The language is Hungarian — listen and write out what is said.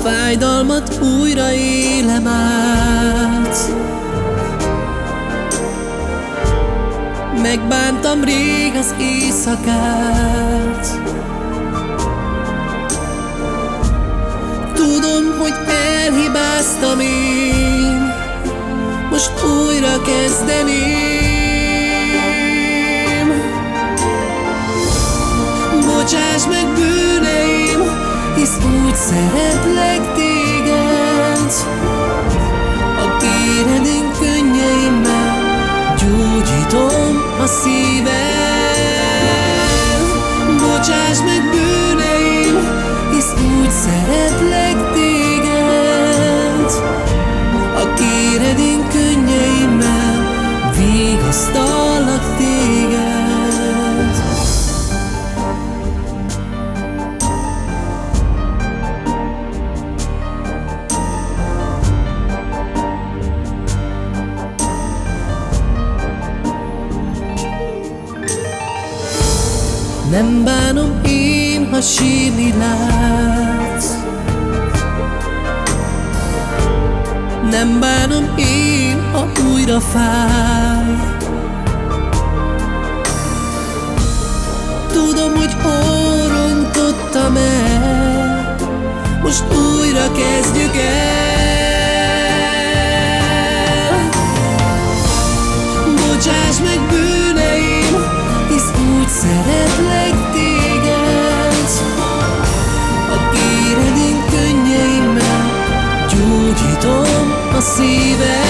fájdalmat újra élem át. Megbántam rég az éjszakát. Tudom, hogy elhibáztam én, most újra kezdeném. Bocsáss meg bűneim, hisz úgy szeretlek téged. A kéred én könnyeimmel gyógyítom a szíved. Bocsáss meg bűneim, hisz úgy szeretlek téged. A kéred én könnyeimmel vigasztallak téged. Nem bánom én, ha sírni látsz. Nem bánom én, ha újra fáj. Tudom, hogy hol rontottam el, most újra kezdjük el. Bocsáss meg bűneim, hisz úgy szeretlek téged. A kéred én könnyeimmel gyógyítom a szíved.